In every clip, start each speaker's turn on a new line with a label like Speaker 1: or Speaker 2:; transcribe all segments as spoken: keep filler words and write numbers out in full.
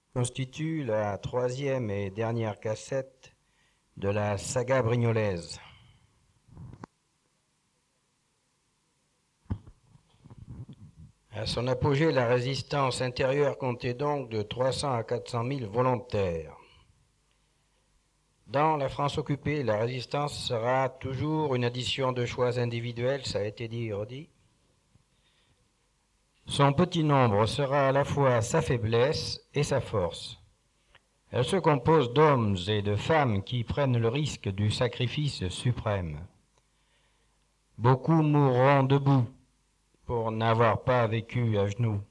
Speaker 1: constitue la troisième et dernière cassette de la saga brignolaise. À son apogée, la résistance intérieure comptait donc de trois cents à quatre cent mille volontaires. Dans la France occupée, la résistance sera toujours une addition de choix individuels, ça a été dit et redit. Son petit nombre sera à la fois sa faiblesse et sa force. Elle se compose d'hommes et de femmes qui prennent le risque du sacrifice suprême. Beaucoup mourront debout pour n'avoir pas vécu à genoux.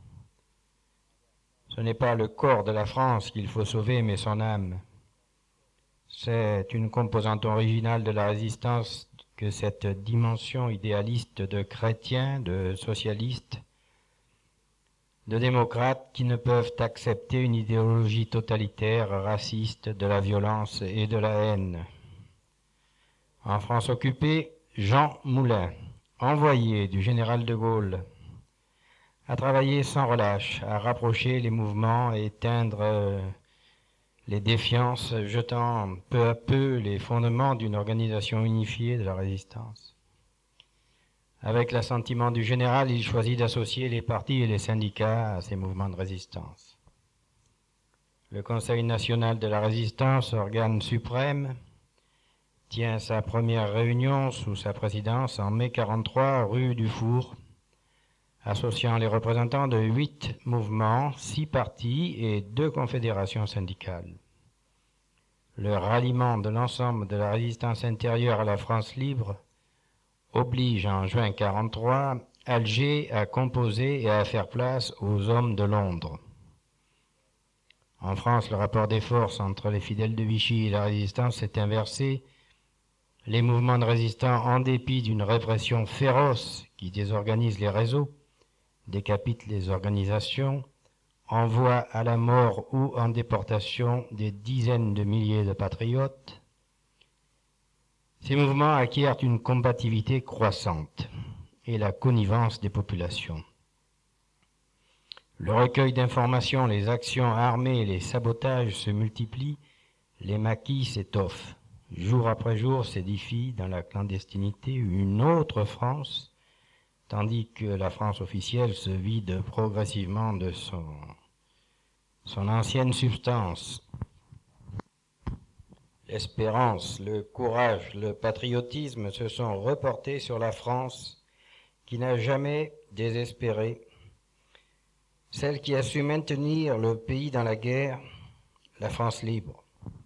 Speaker 1: Ce n'est pas le corps de la France qu'il faut sauver, mais son âme. C'est une composante originale de la résistance que cette dimension idéaliste de chrétiens, de socialistes, de démocrates qui ne peuvent accepter une idéologie totalitaire, raciste, de la violence et de la haine. En France occupée, Jean Moulin, envoyé du général de Gaulle, a travaillé sans relâche à rapprocher les mouvements et éteindre les défiances, jetant peu à peu les fondements d'une organisation unifiée de la résistance. Avec l'assentiment du général, il choisit d'associer les partis et les syndicats à ces mouvements de résistance. Le Conseil national de la résistance, organe suprême, tient sa première réunion sous sa présidence en mai quarante-trois, rue du Four, associant les représentants de huit mouvements, six partis et deux confédérations syndicales. Le ralliement de l'ensemble de la résistance intérieure à la France libre oblige en juin quarante-trois Alger à composer et à faire place aux hommes de Londres. En France, le rapport des forces entre les fidèles de Vichy et la résistance s'est inversé. Les mouvements de résistants, en dépit d'une répression féroce qui désorganise les réseaux, décapite les organisations, envoie à la mort ou en déportation des dizaines de milliers de patriotes. Ces mouvements acquièrent une combativité croissante et la connivence des populations. Le recueil d'informations, les actions armées et les sabotages se multiplient, les maquis s'étoffent. Jour après jour s'édifie dans la clandestinité une autre France, tandis que la France officielle se vide progressivement de son, son ancienne substance. L'espérance, le courage, le patriotisme se sont reportés sur la France qui n'a jamais désespéré, celle qui a su maintenir le pays dans la guerre, la France libre.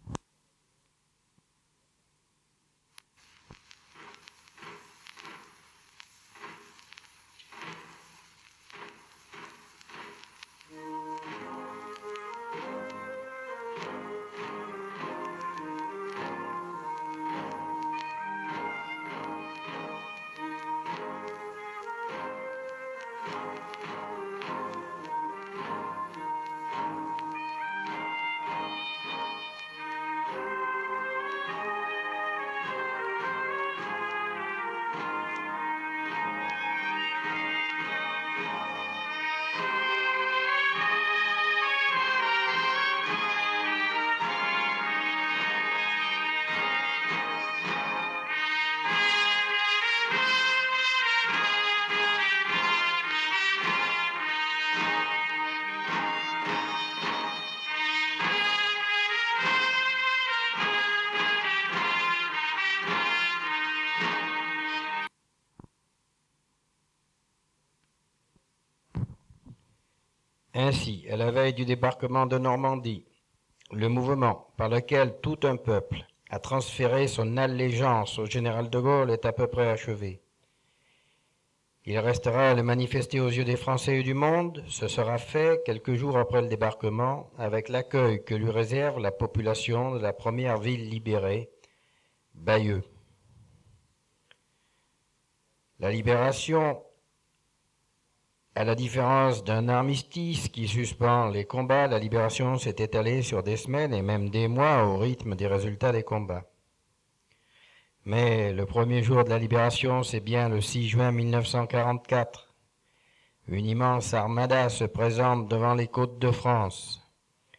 Speaker 1: Ainsi, à la veille du débarquement de Normandie, le mouvement par lequel tout un peuple a transféré son allégeance au général de Gaulle est à peu près achevé. Il restera à le manifester aux yeux des Français et du monde. Ce sera fait quelques jours après le débarquement, avec l'accueil que lui réserve la population de la première ville libérée, Bayeux. La libération, à la différence d'un armistice qui suspend les combats, la libération s'est étalée sur des semaines et même des mois au rythme des résultats des combats. Mais le premier jour de la libération, c'est bien le six juin mille neuf cent quarante-quatre. Une immense armada se présente devant les côtes de France.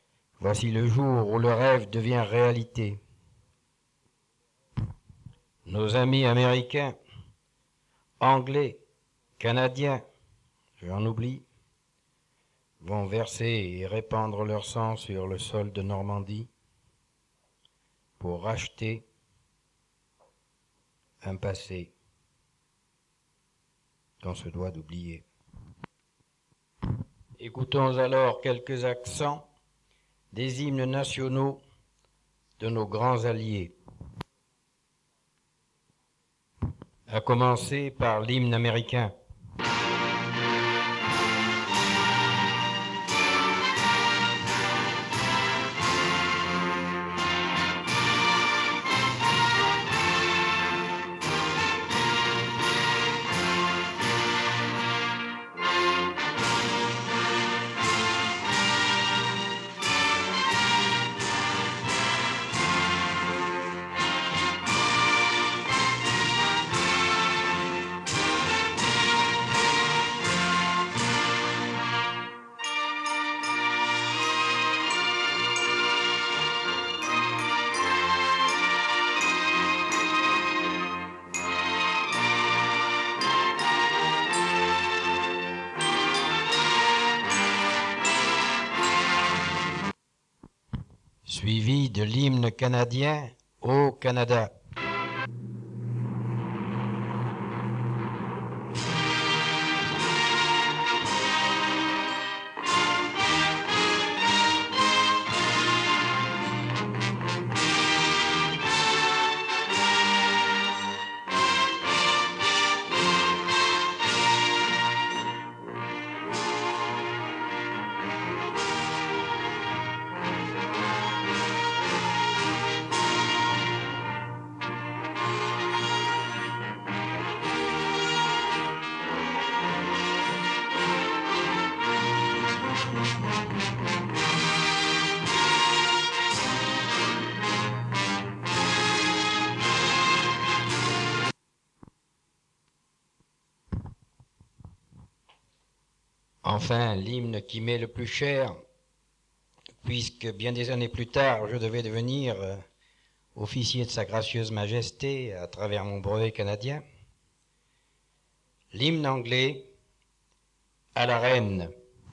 Speaker 1: Voici le jour où le rêve devient réalité. Nos amis américains, anglais, canadiens, j'en oublie, vont verser et répandre leur sang sur le sol de Normandie pour racheter un passé qu'on se doit d'oublier. Écoutons alors quelques accents des hymnes nationaux de nos grands alliés, à commencer par l'hymne américain. Suivi de l'hymne canadien au Canada. Enfin, l'hymne qui m'est le plus cher, puisque bien des années plus tard, je devais devenir euh, officier de Sa Gracieuse Majesté à travers mon brevet canadien. L'hymne anglais à la reine.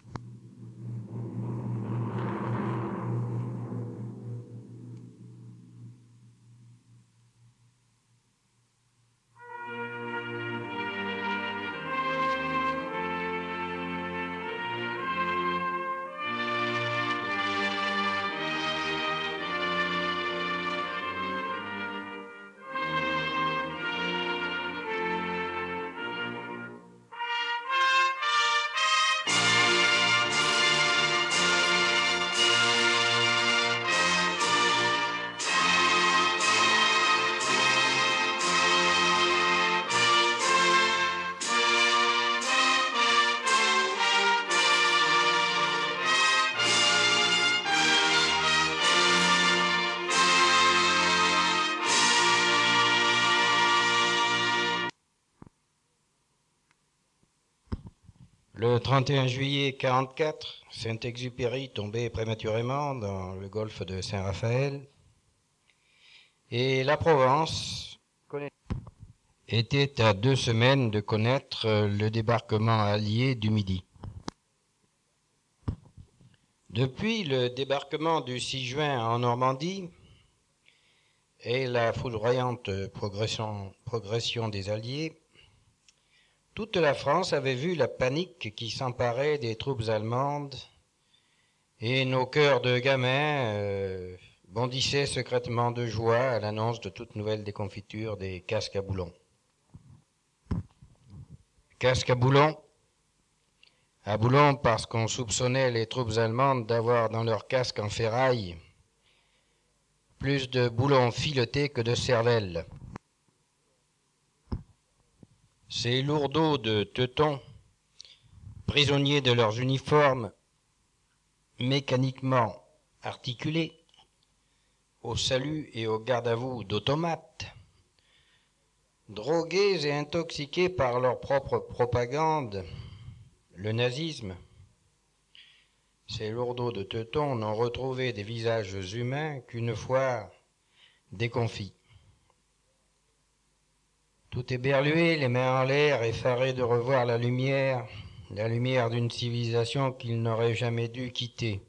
Speaker 1: Le trente et un juillet quarante-quatre, Saint-Exupéry tombait prématurément dans le golfe de Saint-Raphaël et la Provence était à deux semaines de connaître le débarquement allié du Midi. Depuis le débarquement du six juin en Normandie et la foudroyante progression, progression des Alliés, toute la France avait vu la panique qui s'emparait des troupes allemandes et nos cœurs de gamins euh, bondissaient secrètement de joie à l'annonce de toute nouvelle déconfiture des casques à boulons. Casques à boulons, à boulons parce qu'on soupçonnait les troupes allemandes d'avoir dans leurs casques en ferraille plus de boulons filetés que de cervelles. Ces lourdeaux de teutons, prisonniers de leurs uniformes, mécaniquement articulés, au salut et au garde-à-vous d'automates, drogués et intoxiqués par leur propre propagande, le nazisme, ces lourdeaux de teutons n'ont retrouvé des visages humains qu'une fois déconfits. Tout éberlué, les mains en l'air, effarés de revoir la lumière, la lumière d'une civilisation qu'ils n'auraient jamais dû quitter.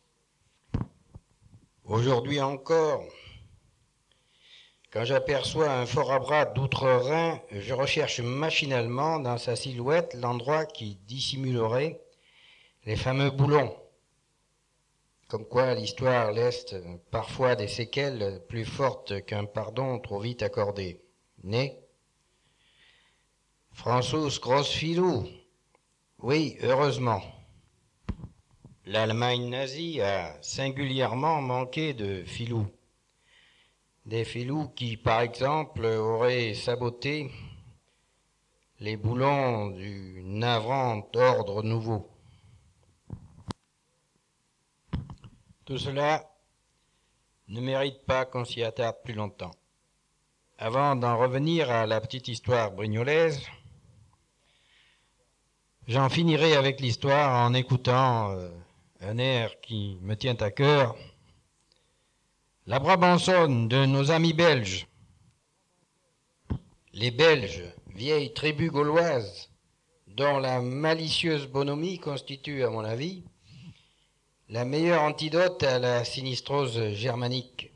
Speaker 1: Aujourd'hui encore, quand j'aperçois un fort à bras d'outre-Rhin, je recherche machinalement dans sa silhouette l'endroit qui dissimulerait les fameux boulons. Comme quoi l'histoire laisse parfois des séquelles plus fortes qu'un pardon trop vite accordé. Né François Grossfilou. Oui, heureusement. L'Allemagne nazie a singulièrement manqué de filous. Des filous qui, par exemple, auraient saboté les boulons du navrant ordre nouveau. Tout cela ne mérite pas qu'on s'y attarde plus longtemps. Avant d'en revenir à la petite histoire brignolaise, j'en finirai avec l'histoire en écoutant euh, un air qui me tient à cœur, la Brabançonne de nos amis belges. Les Belges, vieille tribu gauloise, dont la malicieuse bonhomie constitue, à mon avis, la meilleure antidote à la sinistrose germanique.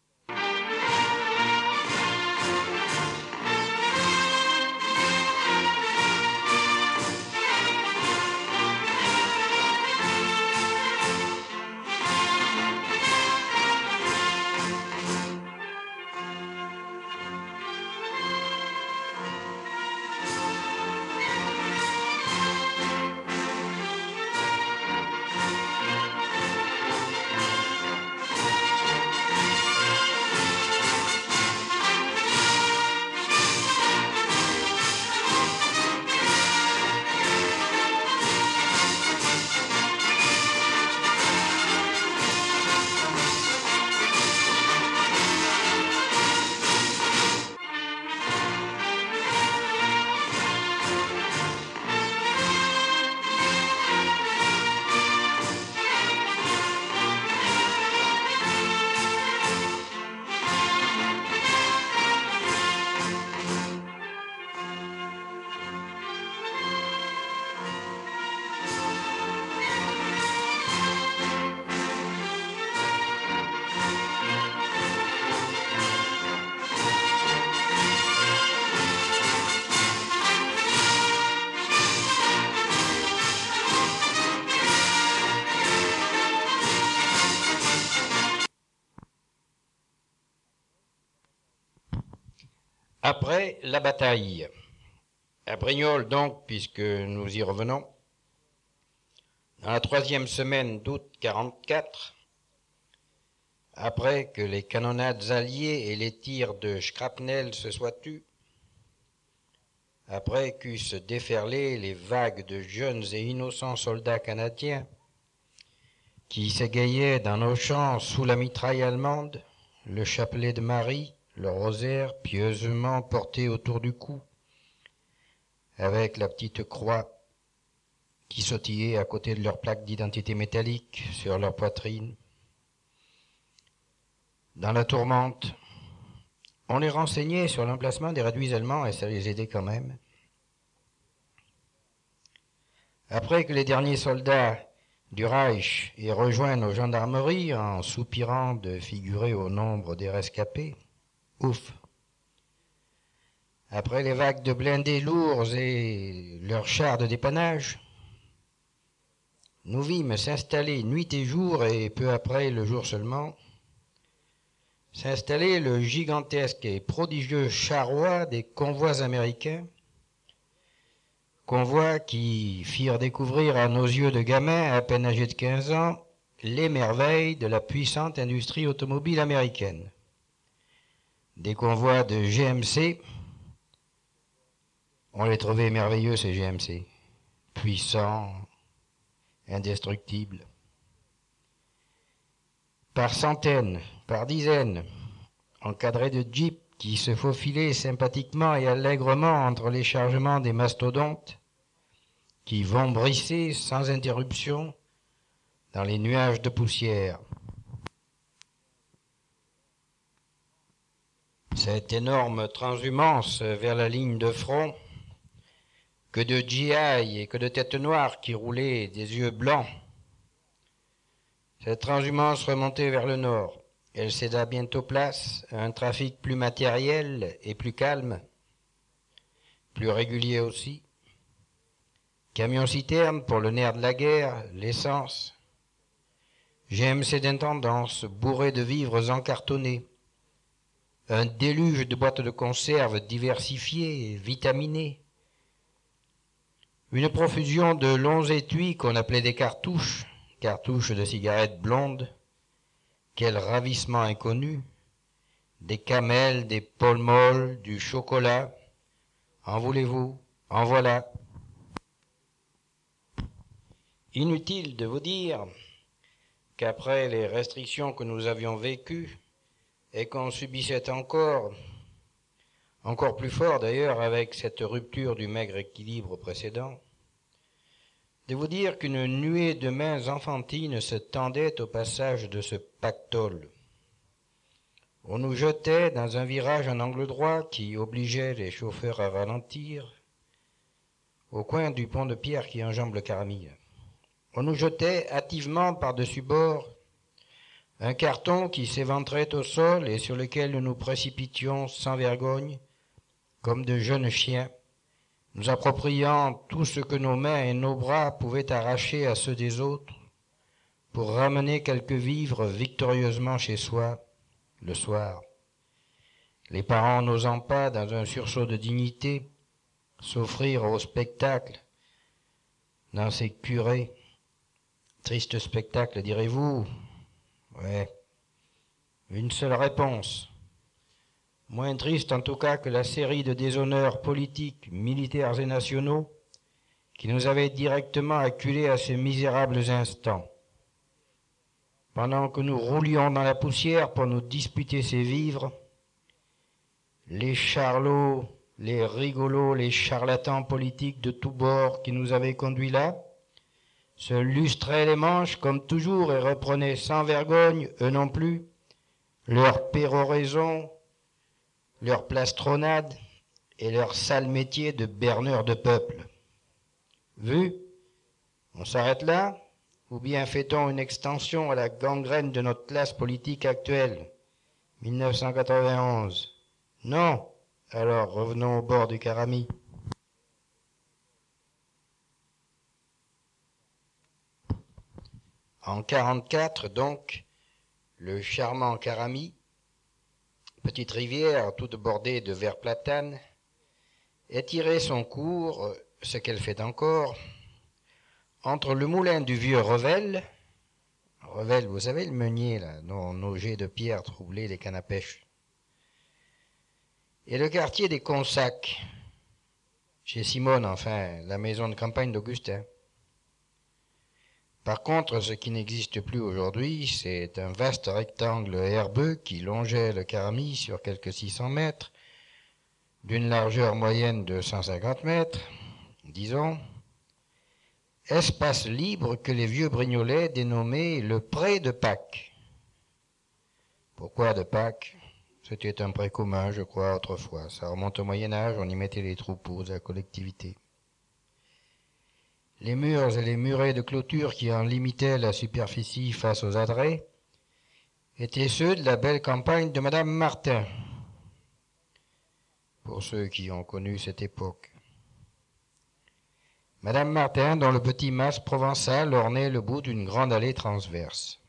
Speaker 1: Après la bataille, à Brignoles donc, puisque nous y revenons, dans la troisième semaine d'août quarante-quatre, après que les canonnades alliées et les tirs de shrapnel se soient tus, après qu'eussent déferlé les vagues de jeunes et innocents soldats canadiens qui s'égayaient dans nos champs sous la mitraille allemande, le chapelet de Marie, le rosaire pieusement porté autour du cou, avec la petite croix qui sautillait à côté de leur plaque d'identité métallique sur leur poitrine. Dans la tourmente, on les renseignait sur l'emplacement des réduits allemands et ça les aidait quand même. Après que les derniers soldats du Reich aient rejoint nos gendarmeries en soupirant de figurer au nombre des rescapés, ouf. Après les vagues de blindés lourds et leurs chars de dépannage, nous vîmes s'installer nuit et jour, et peu après le jour seulement, s'installer le gigantesque et prodigieux charroi des convois américains, convois qui firent découvrir à nos yeux de gamins à peine âgés de quinze ans les merveilles de la puissante industrie automobile américaine. Des convois de G M C, on les trouvait merveilleux ces G M C, puissants, indestructibles. Par centaines, par dizaines, encadrés de jeeps qui se faufilaient sympathiquement et allègrement entre les chargements des mastodontes, qui vombraient sans interruption dans les nuages de poussière. Cette énorme transhumance vers la ligne de front, que de G I et que de têtes noires qui roulaient des yeux blancs. Cette transhumance remontait vers le nord. Elle céda bientôt place à un trafic plus matériel et plus calme, plus régulier aussi. Camions-citernes pour le nerf de la guerre, l'essence. G M C d'intendance bourré de vivres encartonnés. Un déluge de boîtes de conserve diversifiées, vitaminées. Une profusion de longs étuis qu'on appelait des cartouches, cartouches de cigarettes blondes. Quel ravissement inconnu. Des camels, des Pall Mall, du chocolat. En voulez-vous? En voilà. Inutile de vous dire qu'après les restrictions que nous avions vécues et qu'on subissait encore, encore plus fort d'ailleurs avec cette rupture du maigre équilibre précédent, de vous dire qu'une nuée de mains enfantines se tendait au passage de ce pactole. On nous jetait dans un virage en angle droit qui obligeait les chauffeurs à ralentir, au coin du pont de pierre qui enjambe le Caramille. On nous jetait hâtivement par-dessus bord un carton qui s'éventrait au sol et sur lequel nous nous précipitions sans vergogne, comme de jeunes chiens, nous appropriant tout ce que nos mains et nos bras pouvaient arracher à ceux des autres pour ramener quelques vivres victorieusement chez soi le soir. Les parents n'osant pas, dans un sursaut de dignité, s'offrir au spectacle dans ces curés. Triste spectacle, direz-vous? Ouais. Une seule réponse. Moins triste en tout cas que la série de déshonneurs politiques, militaires et nationaux qui nous avaient directement acculés à ces misérables instants. Pendant que nous roulions dans la poussière pour nous disputer ces vivres, les charlots, les rigolos, les charlatans politiques de tous bords qui nous avaient conduits là, se lustraient les manches comme toujours et reprenaient sans vergogne, eux non plus, leur péroraison, leur plastronade et leur sale métier de berneurs de peuple. Vu? On s'arrête là? Ou bien fait-on une extension à la gangrène de notre classe politique actuelle, mille neuf cent quatre-vingt-onze? Non. Alors revenons au bord du Caramille. En quarante-quatre, donc, le charmant Caramille, petite rivière toute bordée de verts platanes, étirait son cours, ce qu'elle fait encore, entre le moulin du vieux Revel, Revel, vous savez le meunier, là, dont nos jets de pierre troublaient les cannes à pêche, et le quartier des Consacs, chez Simone, enfin, la maison de campagne d'Augustin. Par contre, ce qui n'existe plus aujourd'hui, c'est un vaste rectangle herbeux qui longeait le Caramille sur quelques six cents mètres, d'une largeur moyenne de cent cinquante mètres, disons, espace libre que les vieux Brignolais dénommaient le pré de Pâques. Pourquoi de Pâques? C'était un pré commun, je crois, autrefois. Ça remonte au Moyen-Âge, on y mettait les troupeaux de la collectivité. Les murs et les murets de clôture qui en limitaient la superficie face aux adrets étaient ceux de la belle campagne de Madame Martin, pour ceux qui ont connu cette époque. Madame Martin, dont le petit mas provençal ornait le bout d'une grande allée transverse.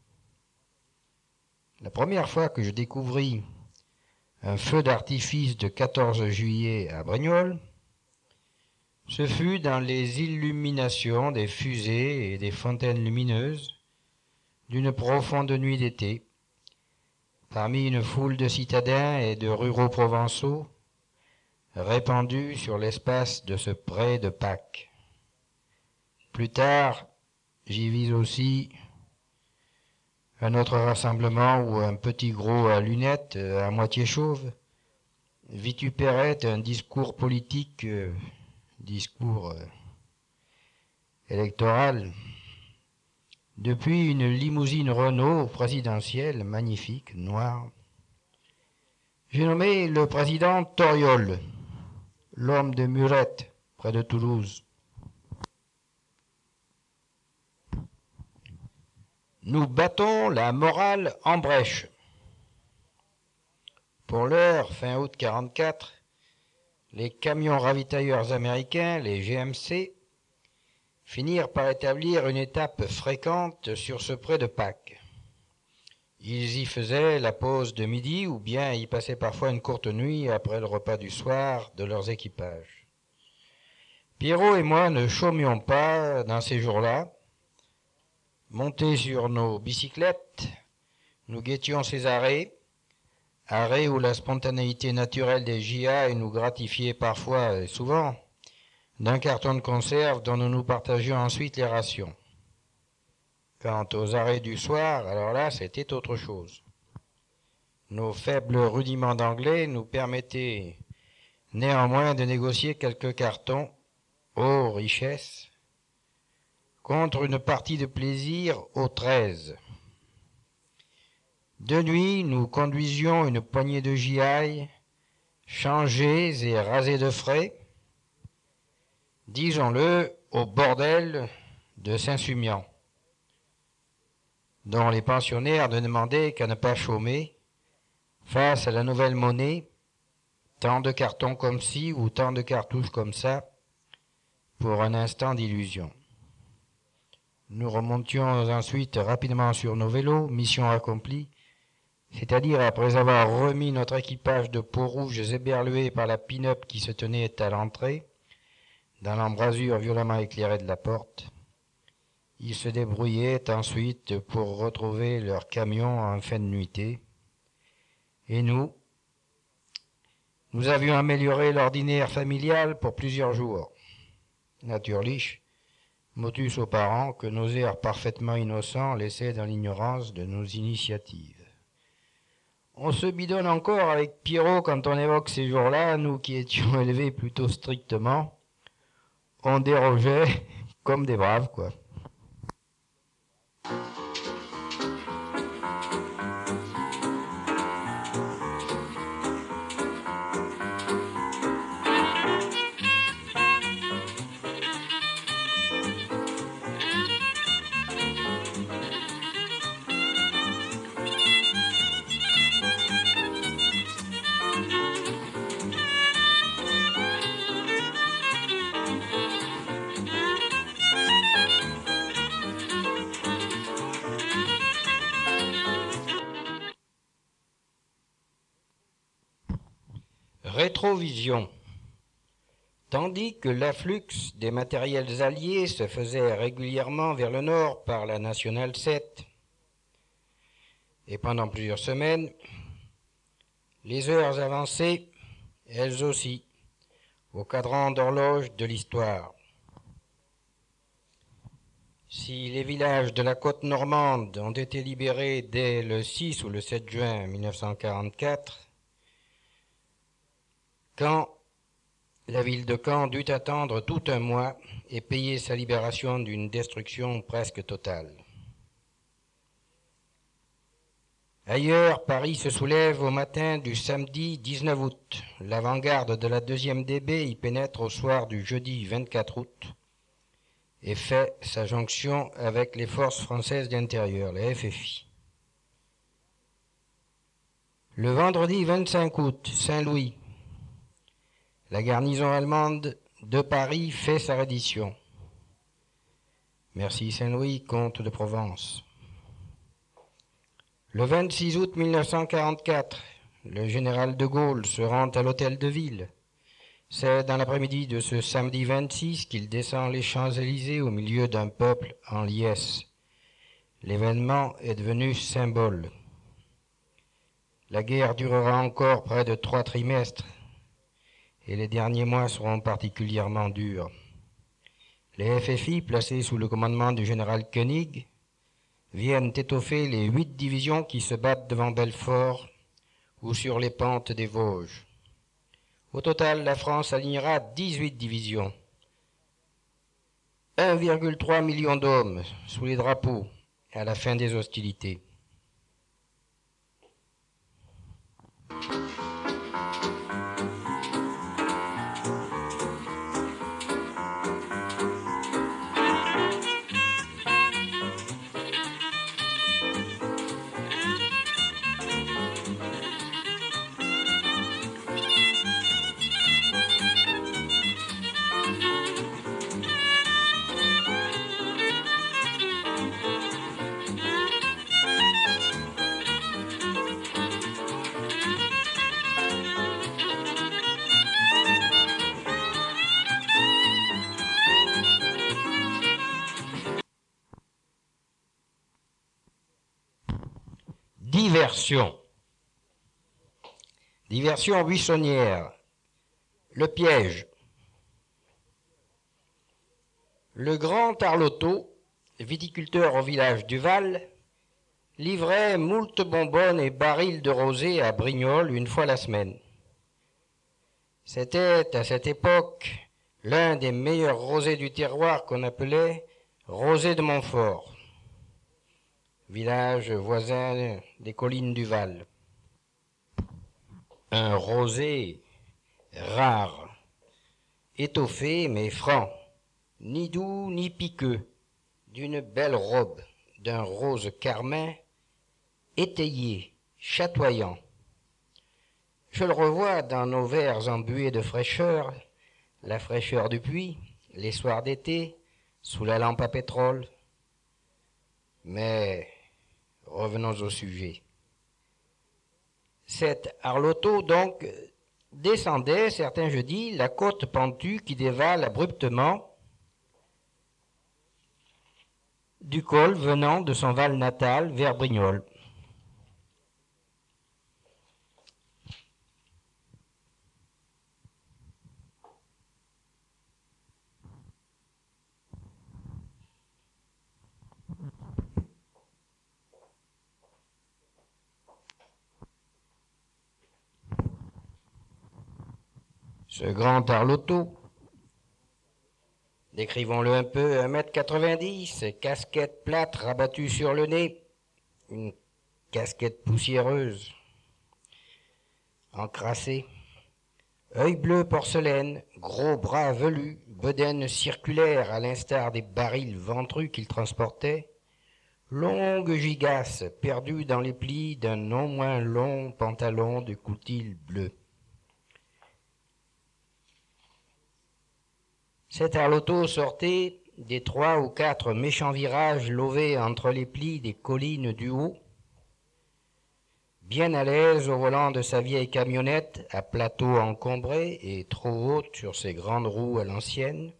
Speaker 1: La première fois que je découvris un feu d'artifice de quatorze juillet à Brignoles, ce fut dans les illuminations des fusées et des fontaines lumineuses d'une profonde nuit d'été, parmi une foule de citadins et de ruraux provençaux répandus sur l'espace de ce pré de Pâques. Plus tard, j'y vis aussi un autre rassemblement où un petit gros à lunettes, à moitié chauve, vitupérait un discours politique, euh, discours euh, électoral, depuis une limousine Renault présidentielle, magnifique, noire. J'ai nommé le président Toriol, l'homme de Murette, près de Toulouse. Nous battons la morale en brèche. Pour l'heure, fin août quarante-quatre, les camions ravitailleurs américains, les G M C, finirent par établir une étape fréquente sur ce pré de Pâques. Ils y faisaient la pause de midi ou bien y passaient parfois une courte nuit après le repas du soir de leurs équipages. Pierrot et moi ne chômions pas dans ces jours-là. Montés sur nos bicyclettes, nous guettions ces arrêts, arrêts où la spontanéité naturelle des J A nous gratifiait parfois et souvent d'un carton de conserve dont nous nous partagions ensuite les rations. Quant aux arrêts du soir, alors là, c'était autre chose. Nos faibles rudiments d'anglais nous permettaient néanmoins de négocier quelques cartons, ô richesse, contre une partie de plaisir au treize. De nuit, nous conduisions une poignée de J I, changés et rasés de frais, disons-le, au bordel de Saint-Sumian, dont les pensionnaires ne demandaient qu'à ne pas chômer, face à la nouvelle monnaie, tant de cartons comme ci ou tant de cartouches comme ça, pour un instant d'illusion. Nous remontions ensuite rapidement sur nos vélos, mission accomplie, c'est-à-dire après avoir remis notre équipage de peaux rouges éberlués par la pin-up qui se tenait à l'entrée, dans l'embrasure violemment éclairée de la porte. Ils se débrouillaient ensuite pour retrouver leur camion en fin de nuitée. Et nous, nous avions amélioré l'ordinaire familial pour plusieurs jours. Naturlich, motus aux parents que nos airs parfaitement innocents laissaient dans l'ignorance de nos initiatives. On se bidonne encore avec Pierrot quand on évoque ces jours-là, nous qui étions élevés plutôt strictement. On dérogeait comme des braves, quoi. Rétrovision. Tandis que l'afflux des matériels alliés se faisait régulièrement vers le nord par la Nationale sept, et pendant plusieurs semaines, les heures avançaient, elles aussi, au cadran d'horloge de l'histoire. Si les villages de la côte normande ont été libérés dès le six ou le sept juin mille neuf cent quarante-quatre, Caen, la ville de Caen dut attendre tout un mois et payer sa libération d'une destruction presque totale. Ailleurs, Paris se soulève au matin du samedi dix-neuf août. L'avant-garde de la deuxième D B y pénètre au soir du jeudi vingt-quatre août et fait sa jonction avec les forces françaises d'intérieur, les F F I. Le vendredi vingt-cinq août, Saint-Louis. La garnison allemande de Paris fait sa reddition. Merci Saint-Louis, comte de Provence. Le vingt-six août mille neuf cent quarante-quatre, le général de Gaulle se rend à l'hôtel de ville. C'est dans l'après-midi de ce samedi vingt-six qu'il descend les Champs-Élysées au milieu d'un peuple en liesse. L'événement est devenu symbole. La guerre durera encore près de trois trimestres. Et les derniers mois seront particulièrement durs. Les F F I, placés sous le commandement du général Koenig, viennent étoffer les huit divisions qui se battent devant Belfort ou sur les pentes des Vosges. Au total, la France alignera dix-huit divisions. un virgule trois million d'hommes sous les drapeaux, à la fin des hostilités. Diversion. Diversion buissonnière. Le piège. Le grand Arlotto, viticulteur au village du Val, livrait moult bonbonnes et barils de rosé à Brignoles une fois la semaine. C'était à cette époque l'un des meilleurs rosés du terroir qu'on appelait rosé de Montfort, village voisin des collines du Val. Un rosé rare, étoffé mais franc, ni doux ni piqueux, d'une belle robe, d'un rose carmin, étayé, chatoyant. Je le revois dans nos verres embués de fraîcheur, la fraîcheur du puits, les soirs d'été, sous la lampe à pétrole. Mais revenons au sujet. Cet Arlotto, donc, descendait, certains jeudis, la côte pentue qui dévale abruptement du col venant de son Val natal vers Brignoles. Ce grand Arlotto, décrivons-le un peu, un mètre quatre-vingt-dix, casquette plate rabattue sur le nez, une casquette poussiéreuse, encrassée, œil bleu porcelaine, gros bras velus, bedaine circulaire à l'instar des barils ventrus qu'il transportait, longue gigasse perdue dans les plis d'un non moins long pantalon de coutil bleu. Cet Arlotto sortait des trois ou quatre méchants virages lovés entre les plis des collines du haut, bien à l'aise au volant de sa vieille camionnette à plateau encombré et trop haute sur ses grandes roues à l'ancienne.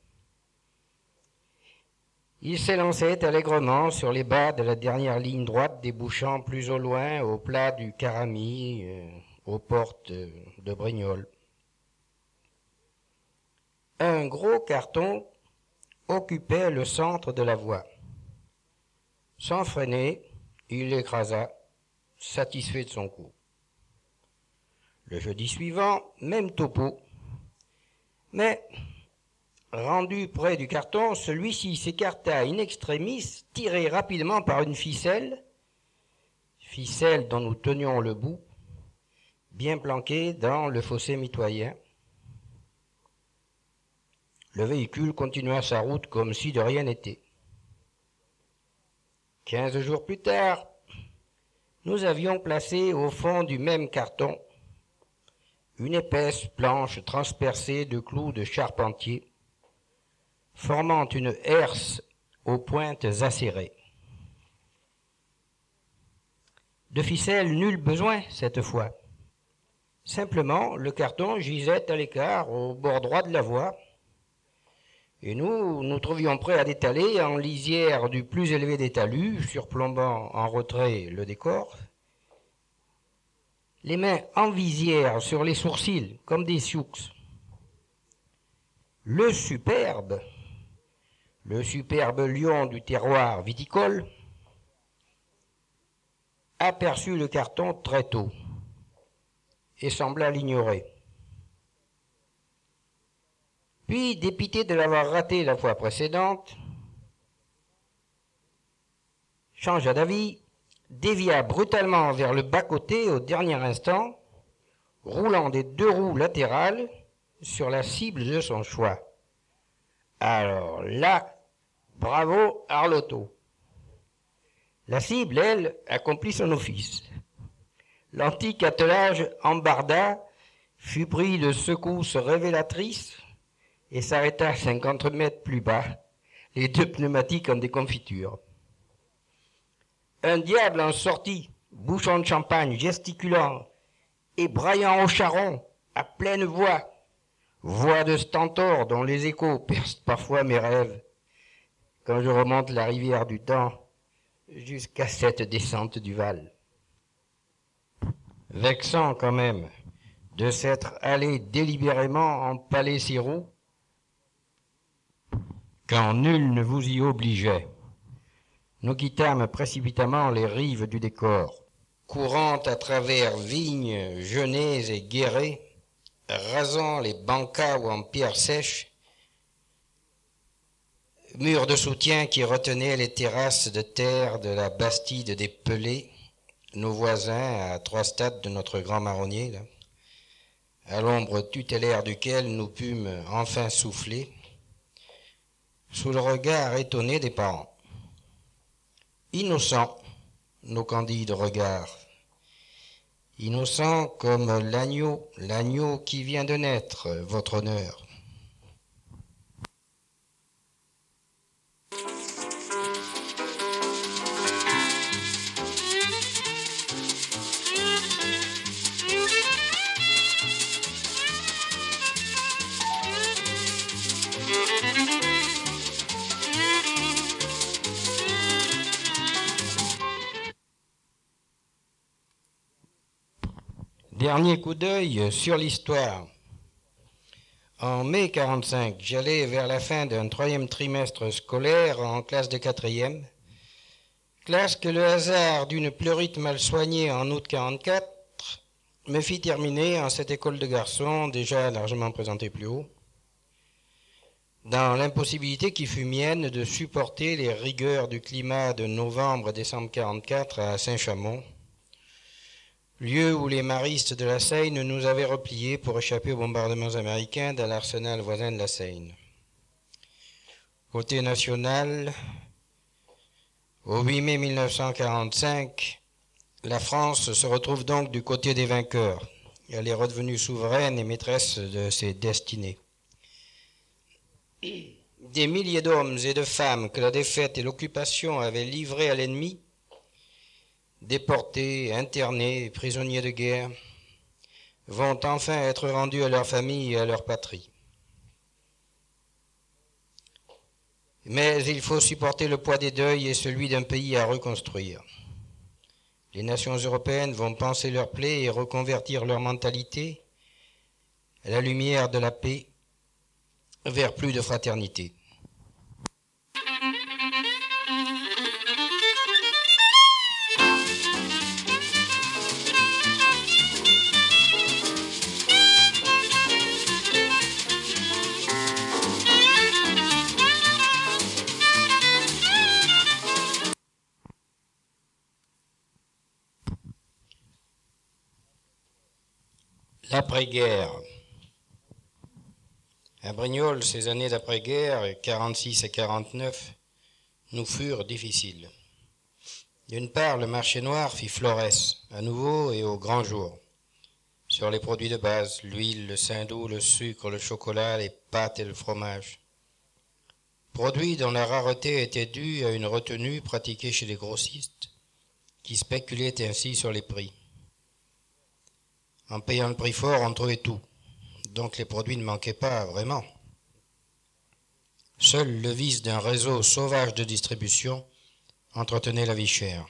Speaker 1: Il s'élançait allègrement sur les bas de la dernière ligne droite débouchant plus au loin au plat du Caramy, euh, aux portes de Brignoles. Un gros carton occupait le centre de la voie. Sans freiner, il l'écrasa, satisfait de son coup. Le jeudi suivant, même topo, mais rendu près du carton, celui-ci s'écarta in extremis, tiré rapidement par une ficelle, ficelle dont nous tenions le bout, bien planquée dans le fossé mitoyen. Le véhicule continua sa route comme si de rien n'était. Quinze jours plus tard, nous avions placé au fond du même carton une épaisse planche transpercée de clous de charpentier, formant une herse aux pointes acérées. De ficelle, nul besoin cette fois. Simplement, le carton gisait à l'écart au bord droit de la voie, et nous, nous trouvions prêts à détaler en lisière du plus élevé des talus, surplombant en retrait le décor, les mains en visière sur les sourcils, comme des sioux. Le superbe, le superbe lion du terroir viticole, aperçut le carton très tôt et sembla l'ignorer. Puis, dépité de l'avoir raté la fois précédente, changea d'avis, dévia brutalement vers le bas-côté au dernier instant, roulant des deux roues latérales sur la cible de son choix. Alors là, bravo Arlotto. La cible, elle, accomplit son office. L'antique attelage embarda, fut pris de secousses révélatrices et s'arrêta cinquante mètres plus bas, les deux pneumatiques en déconfiture. Un diable en sortit, bouchon de champagne, gesticulant et braillant au charron, à pleine voix, voix de stentor dont les échos percent parfois mes rêves, quand je remonte la rivière du temps jusqu'à cette descente du Val. Vexant quand même de s'être allé délibérément empaler ses roues, quand nul ne vous y obligeait. Nous quittâmes précipitamment les rives du décor, courant à travers vignes, genêts et guérets, rasant les bancas ou en pierre sèche, murs de soutien qui retenaient les terrasses de terre de la Bastide des Pelés, nos voisins à trois stades de notre grand marronnier, là, à l'ombre tutélaire duquel nous pûmes enfin souffler, sous le regard étonné des parents. Innocents, nos candides regards, innocents comme l'agneau, l'agneau qui vient de naître, votre honneur. Dernier coup d'œil sur l'histoire. En mai quarante-cinq, j'allais vers la fin d'un troisième trimestre scolaire en classe de quatrième, classe que le hasard d'une pleurite mal soignée en août quarante-quatre me fit terminer en cette école de garçons déjà largement présentée plus haut, dans l'impossibilité qui fut mienne de supporter les rigueurs du climat de novembre-décembre quarante-quatre à Saint-Chamond, lieu où les maristes de la Seine nous avaient repliés pour échapper aux bombardements américains dans l'arsenal voisin de la Seine. Côté national, au huit mai mille neuf cent quarante-cinq, la France se retrouve donc du côté des vainqueurs. Elle est redevenue souveraine et maîtresse de ses destinées. Des milliers d'hommes et de femmes que la défaite et l'occupation avaient livrés à l'ennemi, déportés, internés, prisonniers de guerre, vont enfin être rendus à leur famille et à leur patrie. Mais il faut supporter le poids des deuils et celui d'un pays à reconstruire. Les nations européennes vont panser leurs plaies et reconvertir leur mentalité à la lumière de la paix vers plus de fraternité. L'après-guerre. À Brignoles, ces années d'après-guerre, quarante-six et quarante-neuf, nous furent difficiles. D'une part, le marché noir fit florès, à nouveau et au grand jour, sur les produits de base, l'huile, le saindoux, le sucre, le chocolat, les pâtes et le fromage. Produits dont la rareté était due à une retenue pratiquée chez les grossistes, qui spéculaient ainsi sur les prix. En payant le prix fort, on trouvait tout. Donc les produits ne manquaient pas vraiment. Seul le vice d'un réseau sauvage de distribution entretenait la vie chère.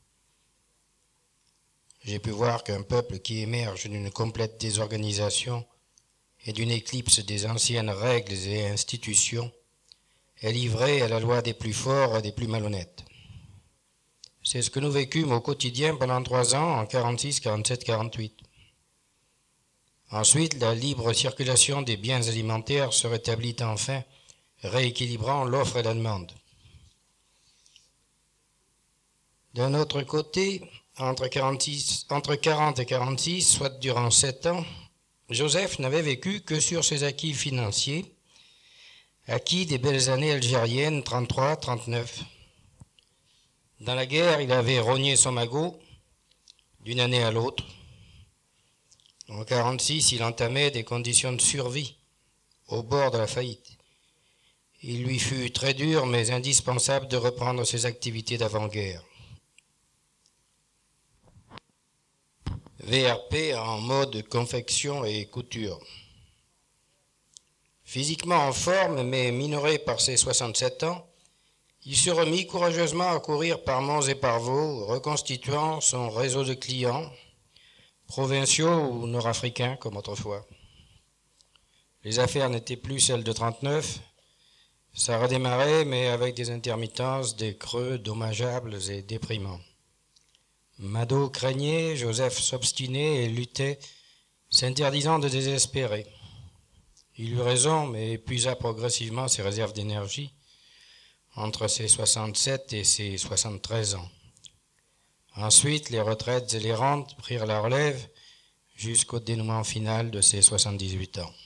Speaker 1: J'ai pu voir qu'un peuple qui émerge d'une complète désorganisation et d'une éclipse des anciennes règles et institutions est livré à la loi des plus forts et des plus malhonnêtes. C'est ce que nous vécûmes au quotidien pendant trois ans, en quarante-six, quarante-sept, quarante-huit. Ensuite, la libre circulation des biens alimentaires se rétablit enfin, rééquilibrant l'offre et la demande. D'un autre côté, entre, quarante-six, entre quarante et quarante-six, soit durant sept ans, Joseph n'avait vécu que sur ses acquis financiers, acquis des belles années algériennes trente-trois trente-neuf. Dans la guerre, il avait rogné son magot d'une année à l'autre. En quarante-six, il entamait des conditions de survie au bord de la faillite. Il lui fut très dur mais indispensable de reprendre ses activités d'avant-guerre. V R P en mode confection et couture. Physiquement en forme mais minoré par ses soixante-sept ans, il se remit courageusement à courir par monts et par vaux, reconstituant son réseau de clients, provinciaux ou nord-africains comme autrefois. Les affaires n'étaient plus celles de trente-neuf, ça redémarrait mais avec des intermittences, des creux dommageables et déprimants. Mado craignait, Joseph s'obstinait et luttait, s'interdisant de désespérer. Il eut raison mais épuisa progressivement ses réserves d'énergie entre ses soixante-sept et ses soixante-treize ans. Ensuite, les retraites et les rentes prirent la relève jusqu'au dénouement final de ses soixante-dix-huit ans.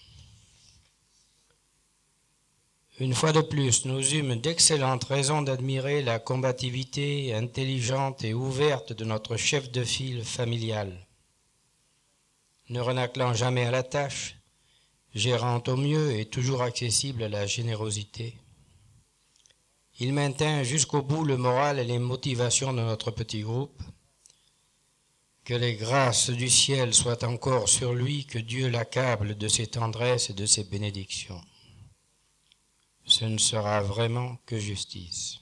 Speaker 1: Une fois de plus, nous eûmes d'excellentes raisons d'admirer la combativité intelligente et ouverte de notre chef de file familial. Ne renâclant jamais à la tâche, gérant au mieux et toujours accessible à la générosité, il maintint jusqu'au bout le moral et les motivations de notre petit groupe. Que les grâces du ciel soient encore sur lui, que Dieu l'accable de ses tendresses et de ses bénédictions. Ce ne sera vraiment que justice.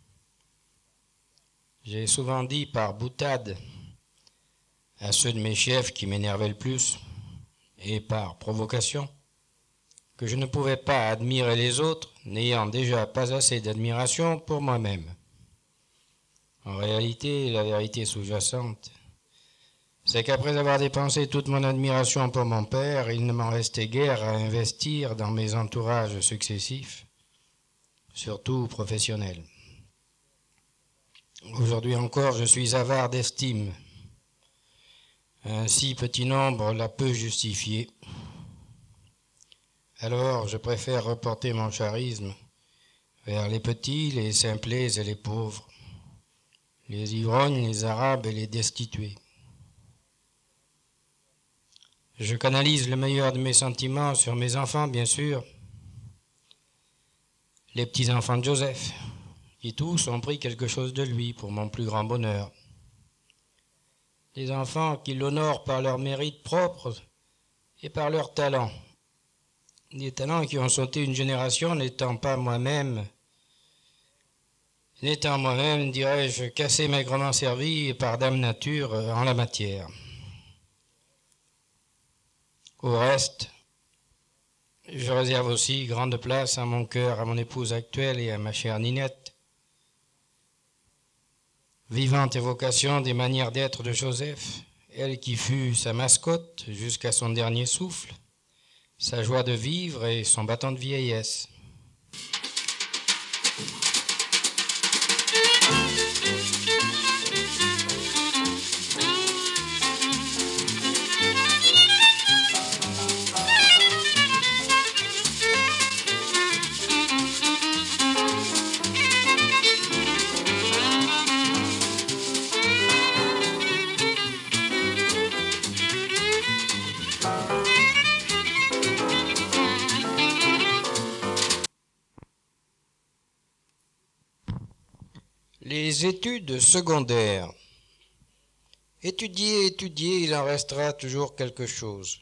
Speaker 1: J'ai souvent dit par boutade à ceux de mes chefs qui m'énervaient le plus, et par provocation, que je ne pouvais pas admirer les autres, n'ayant déjà pas assez d'admiration pour moi-même. En réalité, la vérité sous-jacente, c'est qu'après avoir dépensé toute mon admiration pour mon père, il ne m'en restait guère à investir dans mes entourages successifs, surtout professionnels. Aujourd'hui encore, je suis avare d'estime. Un si petit nombre l'a peu justifié. Alors, je préfère reporter mon charisme vers les petits, les simplets et les pauvres, les ivrognes, les arabes et les destitués. Je canalise le meilleur de mes sentiments sur mes enfants, bien sûr, les petits-enfants de Joseph, qui tous ont pris quelque chose de lui pour mon plus grand bonheur. Des enfants qui l'honorent par leurs mérites propres et par leurs talents. Des talents qui ont sauté une génération, n'étant pas moi-même, n'étant moi-même, dirais-je, cassé maigrement servi par dame nature en la matière. Au reste, je réserve aussi grande place à mon cœur, à mon épouse actuelle et à ma chère Ninette. Vivante évocation des manières d'être de Joseph, elle qui fut sa mascotte jusqu'à son dernier souffle, sa joie de vivre et son bâton de vieillesse. Les études secondaires. Étudier, étudier, il en restera toujours quelque chose.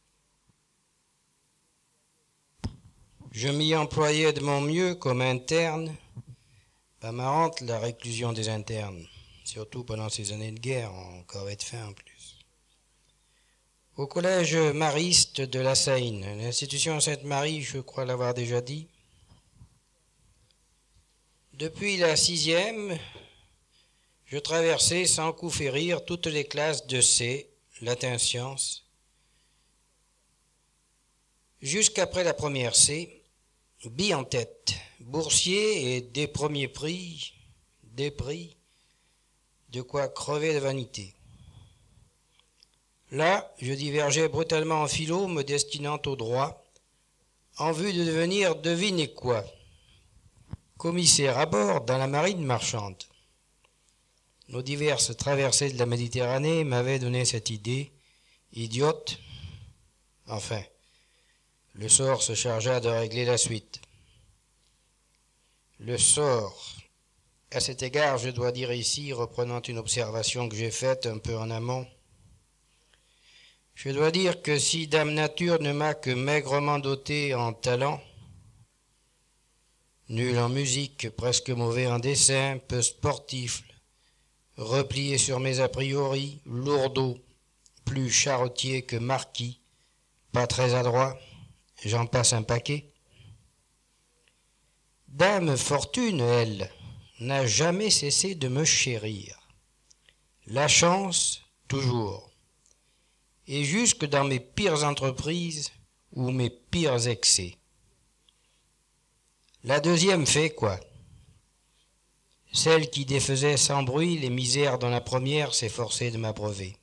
Speaker 1: Je m'y employais de mon mieux comme interne. Pas marrante la réclusion des internes, surtout pendant ces années de guerre, en corvée de faim en plus. Au collège mariste de la Seine, l'institution Sainte-Marie, je crois l'avoir déjà dit. Depuis la sixième, je traversais sans coup férir toutes les classes de C, latin sciences, jusqu'après la première C, bille en tête, boursier et des premiers prix, des prix, de quoi crever de vanité. Là, je divergeais brutalement en philo, me destinant au droit, en vue de devenir devinez quoi, commissaire à bord dans la marine marchande. Nos diverses traversées de la Méditerranée m'avaient donné cette idée, idiote. Enfin, le sort se chargea de régler la suite. Le sort. À cet égard, je dois dire ici, reprenant une observation que j'ai faite un peu en amont, je dois dire que si Dame Nature ne m'a que maigrement doté en talent, nul en musique, presque mauvais en dessin, peu sportif, replié sur mes a priori, lourdeau, plus charretier que marquis, pas très adroit, j'en passe un paquet. Dame Fortune, elle, n'a jamais cessé de me chérir. La chance, toujours. Et jusque dans mes pires entreprises ou mes pires excès. La deuxième fait quoi? Celle qui défaisait sans bruit les misères dont la première s'efforçait de m'abreuver.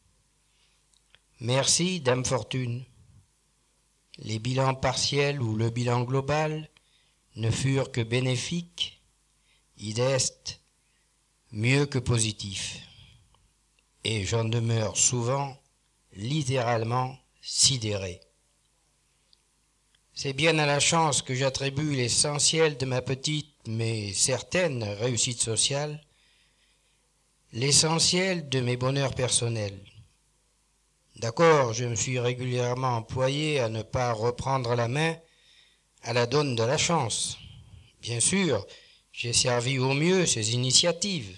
Speaker 1: Merci, Dame Fortune. Les bilans partiels ou le bilan global ne furent que bénéfiques, id est, mieux que positifs. Et j'en demeure souvent littéralement sidéré. C'est bien à la chance que j'attribue l'essentiel de ma petite mais certaine réussite sociale, l'essentiel de mes bonheurs personnels. D'accord, je me suis régulièrement employé à ne pas reprendre la main à la donne de la chance. Bien sûr, j'ai servi au mieux ces initiatives,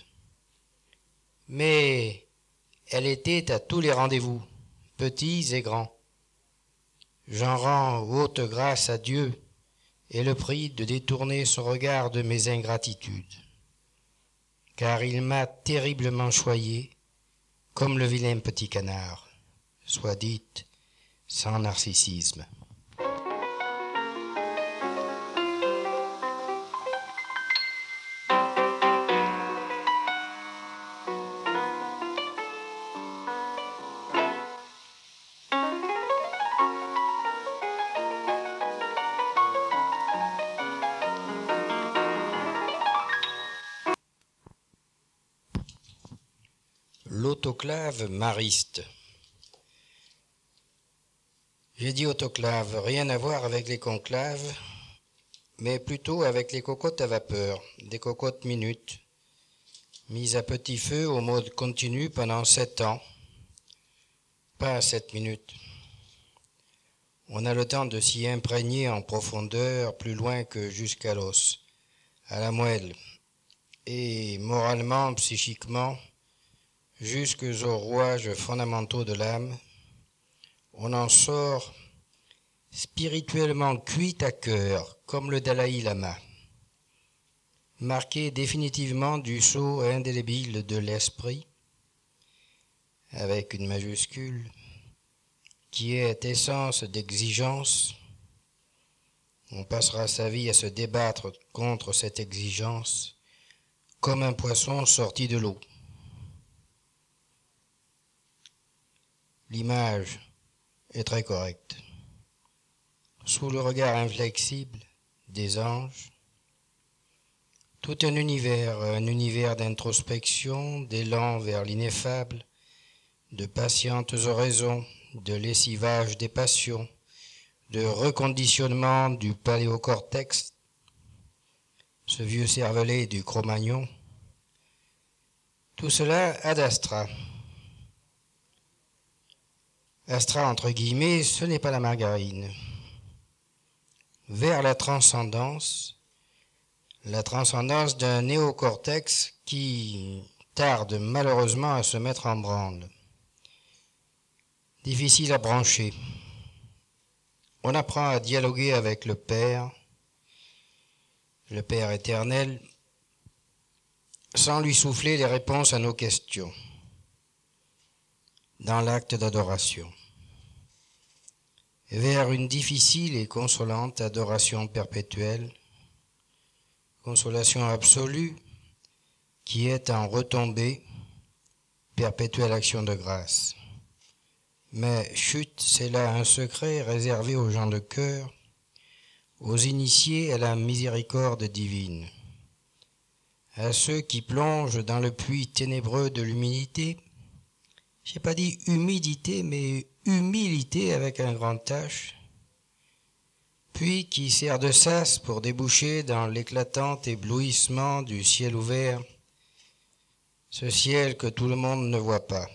Speaker 1: mais elle était à tous les rendez-vous, petits et grands. J'en rends haute grâce à Dieu et le prie de détourner son regard de mes ingratitudes, car il m'a terriblement choyé, comme le vilain petit canard, soit dit sans narcissisme. L'autoclave mariste. J'ai dit autoclave, rien à voir avec les conclaves, mais plutôt avec les cocottes à vapeur, des cocottes minutes, mises à petit feu au mode continu pendant sept ans, pas sept minutes. On a le temps de s'y imprégner en profondeur, plus loin que jusqu'à l'os, à la moelle, et moralement, psychiquement, jusqu'aux rouages fondamentaux de l'âme, on en sort spirituellement cuit à cœur, comme le Dalai Lama, marqué définitivement du sceau indélébile de l'esprit, avec une majuscule, qui est essence d'exigence. On passera sa vie à se débattre contre cette exigence, comme un poisson sorti de l'eau. L'image est très correcte. Sous le regard inflexible des anges, tout un univers, un univers d'introspection, d'élan vers l'ineffable, de patientes oraisons, de lessivage des passions, de reconditionnement du paléocortex, ce vieux cervelet du Cro-Magnon, tout cela ad astra. Astra, entre guillemets, ce n'est pas la margarine. Vers la transcendance, la transcendance d'un néocortex qui tarde malheureusement à se mettre en branle. Difficile à brancher. On apprend à dialoguer avec le Père, le Père éternel, sans lui souffler les réponses à nos questions, dans l'acte d'adoration, vers une difficile et consolante adoration perpétuelle, consolation absolue qui est en retombée, perpétuelle action de grâce. Mais chut, c'est là un secret réservé aux gens de cœur, aux initiés à la miséricorde divine, à ceux qui plongent dans le puits ténébreux de l'humilité. J'ai pas dit humidité, mais humilité avec un grand H, puis qui sert de sas pour déboucher dans l'éclatant éblouissement du ciel ouvert, ce ciel que tout le monde ne voit pas.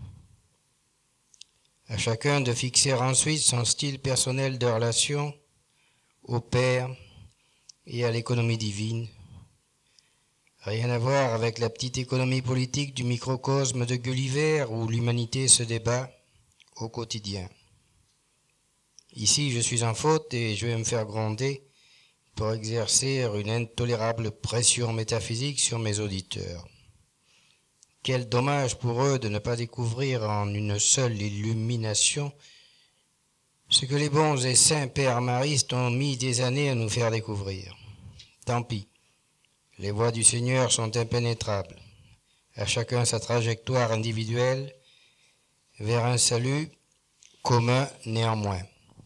Speaker 1: À chacun de fixer ensuite son style personnel de relation au Père et à l'économie divine. Rien à voir avec la petite économie politique du microcosme de Gulliver où l'humanité se débat au quotidien. Ici, je suis en faute et je vais me faire gronder pour exercer une intolérable pression métaphysique sur mes auditeurs. Quel dommage pour eux de ne pas découvrir en une seule illumination ce que les bons et saints pères maristes ont mis des années à nous faire découvrir. Tant pis, les voies du Seigneur sont impénétrables, à chacun sa trajectoire individuelle vers un salut commun néanmoins.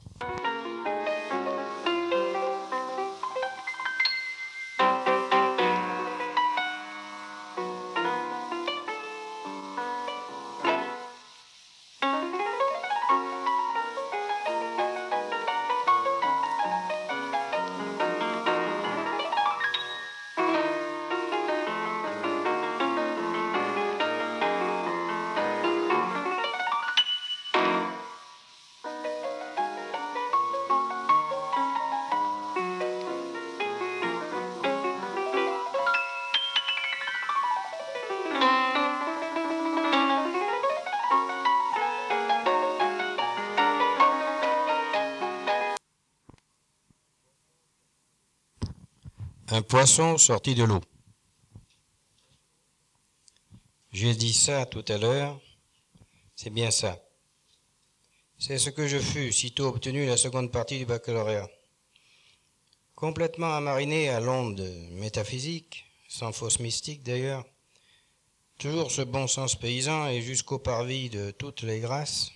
Speaker 1: Un poisson sorti de l'eau. J'ai dit ça tout à l'heure, c'est bien ça. C'est ce que je fus, sitôt obtenu la seconde partie du baccalauréat. Complètement amariné à l'onde métaphysique, sans fausse mystique d'ailleurs, toujours ce bon sens paysan et jusqu'au parvis de toutes les grâces.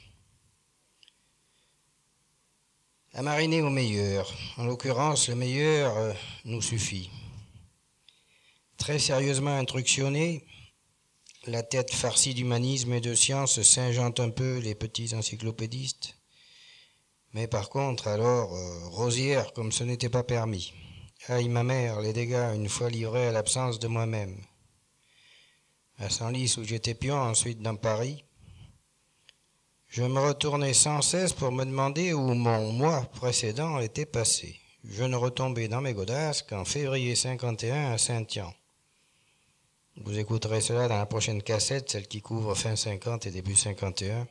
Speaker 1: Amariné au meilleur, en l'occurrence le meilleur euh, nous suffit. Très sérieusement instructionné, la tête farcie d'humanisme et de science singeant un peu les petits encyclopédistes, mais par contre alors euh, rosière comme ce n'était pas permis. Aïe ma mère, les dégâts une fois livrés à l'absence de moi-même. À Senlis où j'étais pion, ensuite dans Paris, je me retournais sans cesse pour me demander où mon mois précédent était passé. Je ne retombais dans mes godasses qu'en février cinquante et un à Saint-Tian. Vous écouterez cela dans la prochaine cassette, celle qui couvre fin cinquante et début cinquante et un.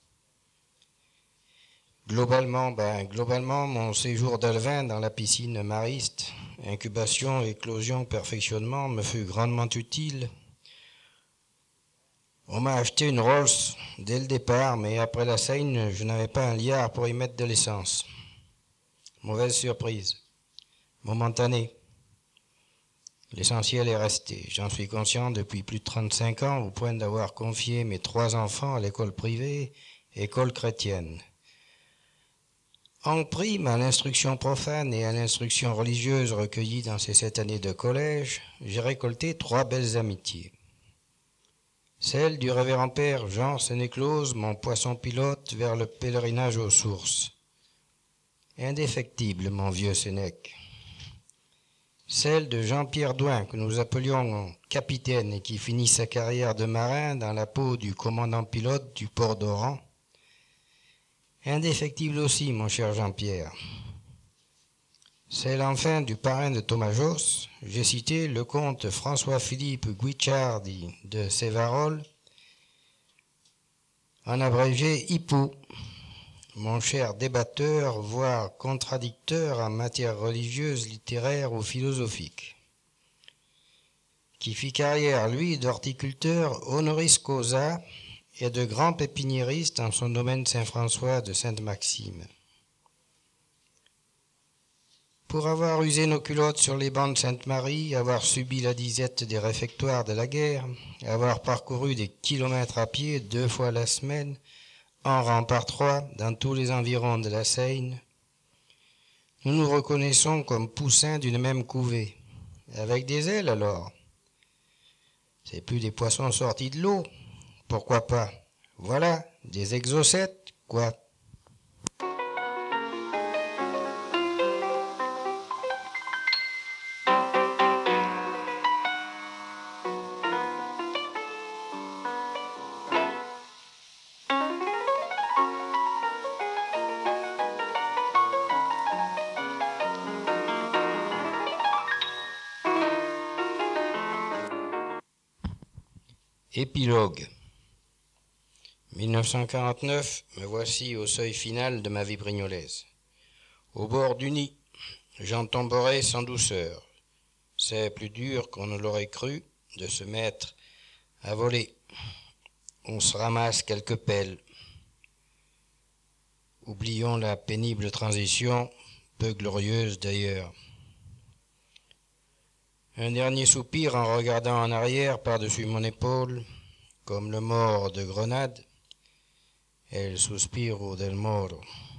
Speaker 1: Globalement, ben, globalement, mon séjour d'Alvin dans la piscine mariste, incubation, éclosion, perfectionnement, me fut grandement utile. On m'a acheté une Rolls dès le départ, mais après la Seine, je n'avais pas un liard pour y mettre de l'essence. Mauvaise surprise. Momentanée. L'essentiel est resté. J'en suis conscient depuis plus de trente-cinq ans, au point d'avoir confié mes trois enfants à l'école privée, école chrétienne. En prime à l'instruction profane et à l'instruction religieuse recueillie dans ces sept années de collège, j'ai récolté trois belles amitiés. Celle du révérend père Jean Sénéclose, mon poisson pilote vers le pèlerinage aux sources. Indéfectible, mon vieux Sénèque. Celle de Jean-Pierre Douin, que nous appelions capitaine et qui finit sa carrière de marin dans la peau du commandant pilote du port d'Oran. Indéfectible aussi, mon cher Jean-Pierre. Celle enfin du parrain de Thomas Josse, j'ai cité le comte François-Philippe Guicciardi de Sévarolles, en abrégé Hippo, mon cher débatteur, voire contradicteur en matière religieuse, littéraire ou philosophique, qui fit carrière, lui, d'horticulteur honoris causa et de grand pépiniériste en son domaine Saint-François de Sainte-Maxime. Pour avoir usé nos culottes sur les bancs de Sainte-Marie, avoir subi la disette des réfectoires de la guerre, avoir parcouru des kilomètres à pied deux fois la semaine, en rang par trois, dans tous les environs de la Seine, nous nous reconnaissons comme poussins d'une même couvée. Avec des ailes alors. C'est plus des poissons sortis de l'eau. Pourquoi pas? Voilà, des exocètes, quoi. Épilogue. mille neuf cent quarante-neuf, me voici au seuil final de ma vie brignolaise. Au bord du nid, j'en tomberai sans douceur. C'est plus dur qu'on ne l'aurait cru de se mettre à voler. On se ramasse quelques pelles. Oublions la pénible transition, peu glorieuse d'ailleurs. Un dernier soupir en regardant en arrière par-dessus mon épaule, comme le mort de Grenade, El suspiro del moro.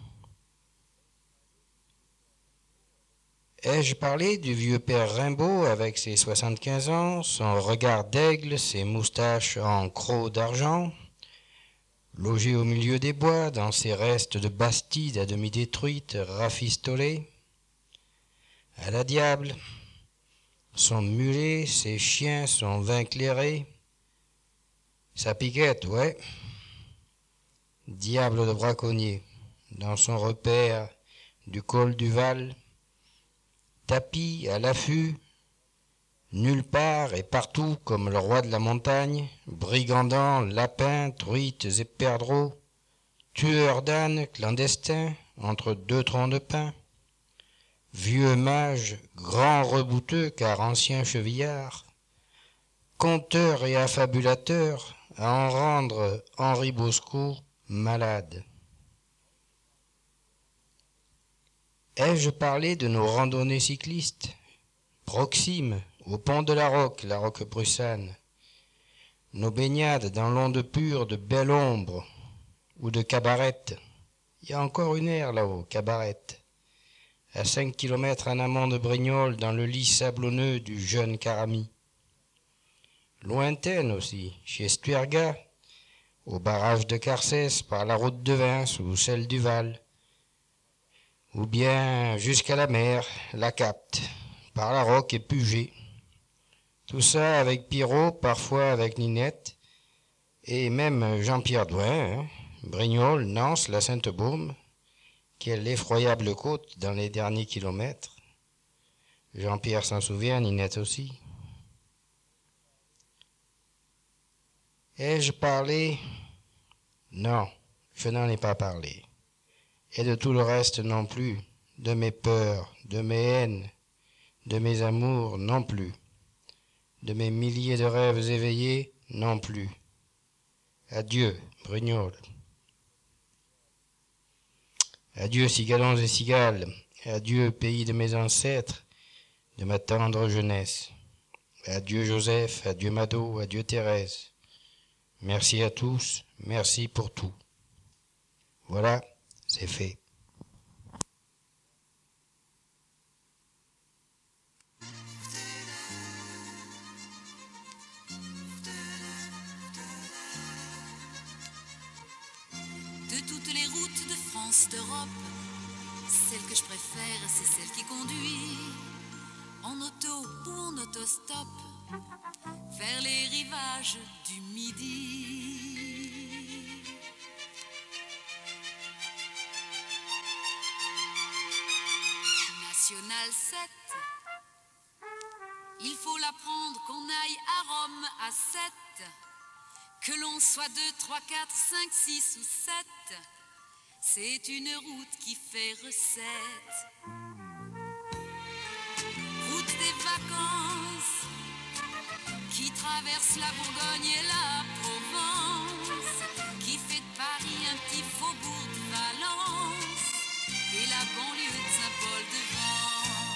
Speaker 1: Ai-je parlé du vieux père Rimbaud avec ses soixante-quinze ans, son regard d'aigle, ses moustaches en crocs d'argent, logé au milieu des bois, dans ses restes de Bastide à demi détruites, rafistolées? À la diable! Son mulet, ses chiens, son vin clairé, sa piquette, ouais. Diable de braconnier, dans son repère du col du Val, tapis à l'affût, nulle part et partout comme le roi de la montagne, brigandant lapins, truites et perdreaux, tueur d'ânes clandestins entre deux troncs de pin, vieux mage, grand rebouteux car ancien chevillard, conteur et affabulateur à en rendre Henri Bosco malade. Ai-je parlé de nos randonnées cyclistes, proximes, au pont de la Roque, la Roque Prussane, nos baignades dans l'onde pure de belle ombre ou de Cabarette? Il y a encore une aire là-haut, Cabarette, à cinq kilomètres en amont de Brignoles, dans le lit sablonneux du jeune Carami. Lointaine aussi, chez Stuerga, au barrage de Carcès, par la route de Vins ou celle du Val, ou bien jusqu'à la mer, la Capte, par la Roque et Puget. Tout ça avec Pirot, parfois avec Ninette, et même Jean-Pierre Douin, hein, Brignoles, Nance, la Sainte-Baume. Quelle effroyable côte dans les derniers kilomètres. Jean-Pierre s'en souvient, Ninette aussi. Ai-je parlé? Non, je n'en ai pas parlé. Et de tout le reste non plus, de mes peurs, de mes haines, de mes amours non plus, de mes milliers de rêves éveillés non plus. Adieu, Brignoles. Adieu, cigalons et cigales. Adieu, pays de mes ancêtres, de ma tendre jeunesse. Adieu, Joseph. Adieu, Mado. Adieu, Thérèse. Merci à tous. Merci pour tout. Voilà, c'est fait.
Speaker 2: De toutes les routes de France, d'Europe, celle que je préfère, c'est celle qui conduit en auto ou en autostop vers les rivages du Midi. National sept, il faut la prendre qu'on aille à Rome à sept. Que l'on soit deux, trois, quatre, cinq, six ou sept, c'est une route qui fait recette. Route des vacances, qui traverse la Bourgogne et la Provence, qui fait de Paris un petit faubourg de Valence, et la banlieue de Saint-Paul-de-Vence.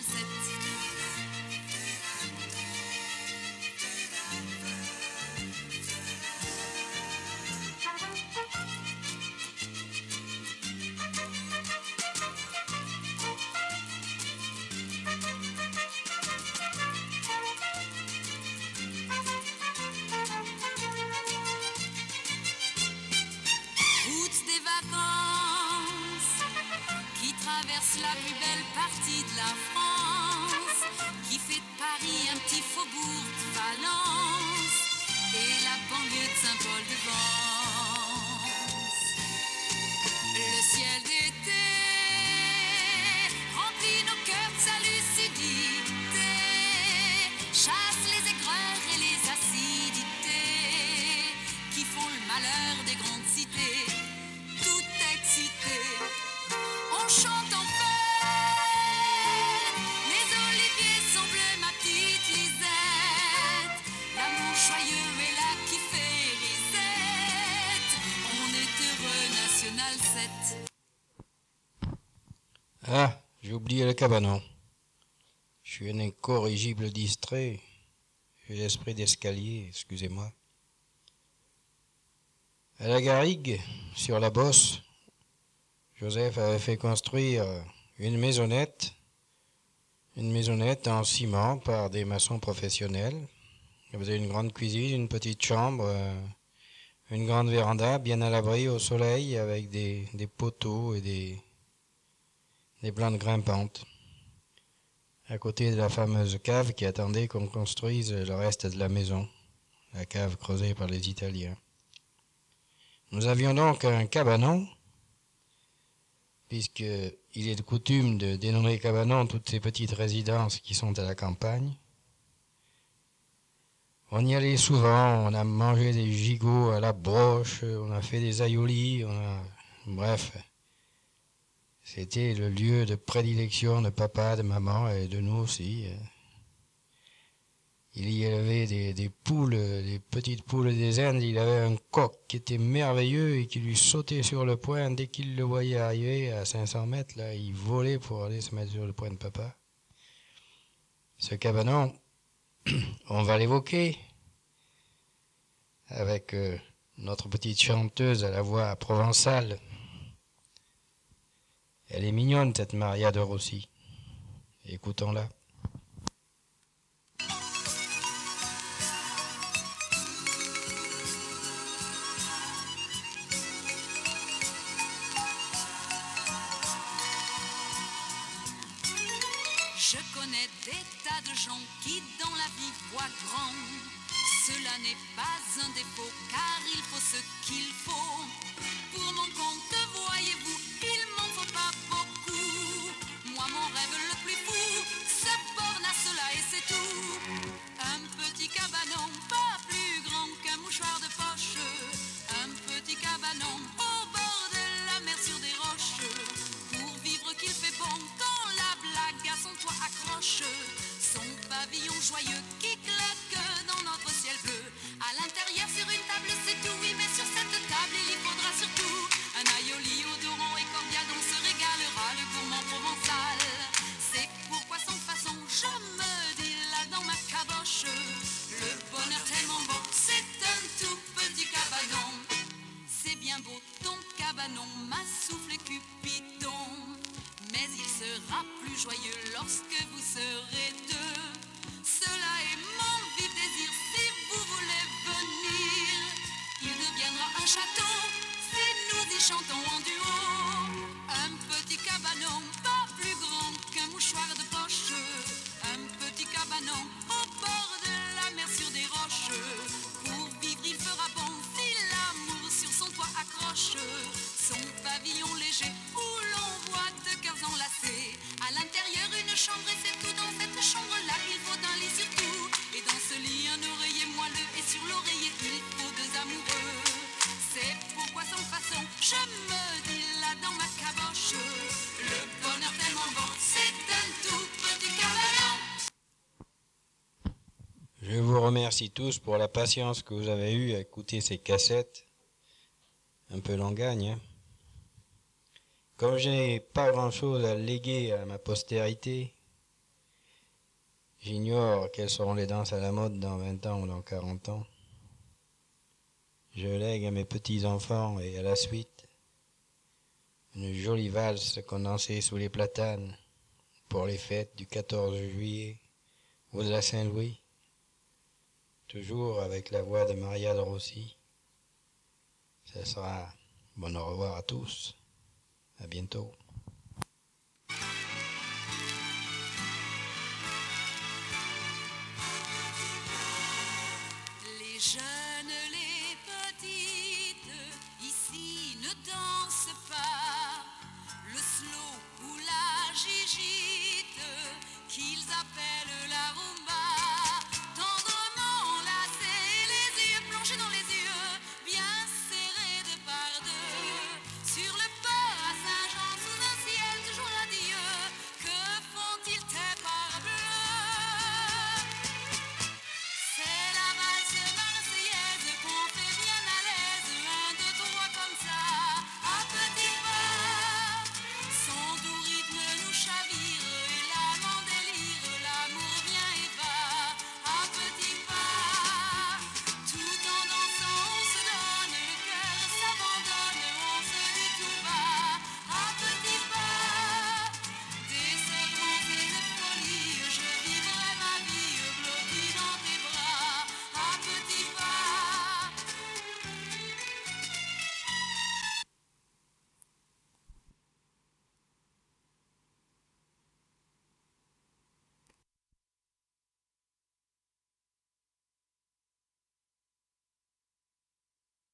Speaker 2: sept. Route des vacances qui traverse la plus belle partie de la France, qui fait de Paris un petit faubourg de Valence et la banlieue de Saint-Paul-de-Vence. Le ciel d'été remplit nos cœurs de sa lucidité, chasse les aigreurs et les acidités qui font le malheur des grandes cités. Tout excité, on chante en fête, les oliviers sont bleus, ma petite Lisette, l'amour joyeux est là qui fait risette, on est heureux, National sept.
Speaker 1: Ah, j'ai oublié le cabanon. Je suis un incorrigible distrait. J'ai l'esprit d'escalier, excusez-moi. À la garrigue, sur la bosse, Joseph avait fait construire une maisonnette, une maisonnette en ciment par des maçons professionnels. Il faisait une grande cuisine, une petite chambre, une grande véranda bien à l'abri au soleil avec des, des poteaux et des, des plantes grimpantes. À côté de la fameuse cave qui attendait qu'on construise le reste de la maison, la cave creusée par les Italiens. Nous avions donc un cabanon, puisqu'il est de coutume de dénommer cabanon toutes ces petites résidences qui sont à la campagne. On y allait souvent, on a mangé des gigots à la broche, on a fait des aïolis, on a... bref, c'était le lieu de prédilection de papa, de maman et de nous aussi. Il y élevait des, des poules, des petites poules des Indes. Il avait un coq qui était merveilleux et qui lui sautait sur le poing dès qu'il le voyait arriver à cinq cents mètres. Là, il volait pour aller se mettre sur le poing de papa. Ce cabanon, on va l'évoquer avec euh, notre petite chanteuse à la voix provençale. Elle est mignonne, cette Maria de Rossi. Écoutons-la.
Speaker 2: Je connais des tas de gens qui dans la vie voient grand. Cela n'est pas un défaut car il faut ce qu'il faut. Pour mon compte, voyez-vous, il m'en faut pas beaucoup. Moi mon rêve le plus fou se borne à cela et c'est tout. Un petit cabanon pas plus grand qu'un mouchoir de poche. Un petit cabanon au bord de la mer sur des roches. Pour vivre qu'il fait bon quand la blague à son toit accroche. Son pavillon joyeux qui claque dans notre ciel bleu. À l'intérieur sur une table c'est tout, oui mais sur cette table il y faudra surtout un aioli odorant et cordial dont se régalera le gourmand provençal. C'est pourquoi sans façon je me dis là dans ma caboche, le bonheur tellement bon c'est un tout petit cabanon. C'est bien beau ton cabanon m'a soufflé Cupidon, mais il sera plus joyeux lorsque vous serez deux. Cela est mon vif désir si vous voulez venir. Il deviendra un château si nous y chantons en duo. Un petit cabanon pas plus grand qu'un mouchoir de poche. Un petit cabanon au bord de la mer sur des roches. Pour vivre il fera bon si l'amour sur son toit accroche. Son pavillon léger où l'on voit deux cœurs enlacés. À l'intérieur une chambre et c'est tout. Dans cette chambre-là il faut un lit surtout. Et dans ce lit un oreiller moelleux. Et sur l'oreiller il faut deux amoureux. C'est pourquoi sans façon je me dis là dans ma caboche, le bonheur tellement bon c'est un tout petit cabanon.
Speaker 1: Je vous remercie tous pour la patience que vous avez eue à écouter ces cassettes. Un peu longagne, hein. Comme je n'ai pas grand-chose à léguer à ma postérité, J'ignore quelles seront les danses à la mode dans vingt ans ou dans quarante ans. Je lègue à mes petits-enfants et à la suite une jolie valse condensée sous les platanes pour les fêtes du quatorze juillet ou de la Saint-Louis, toujours avec la voix de Maria de Rossi. Ce sera bon au revoir à tous. À bientôt.
Speaker 2: Les jeunes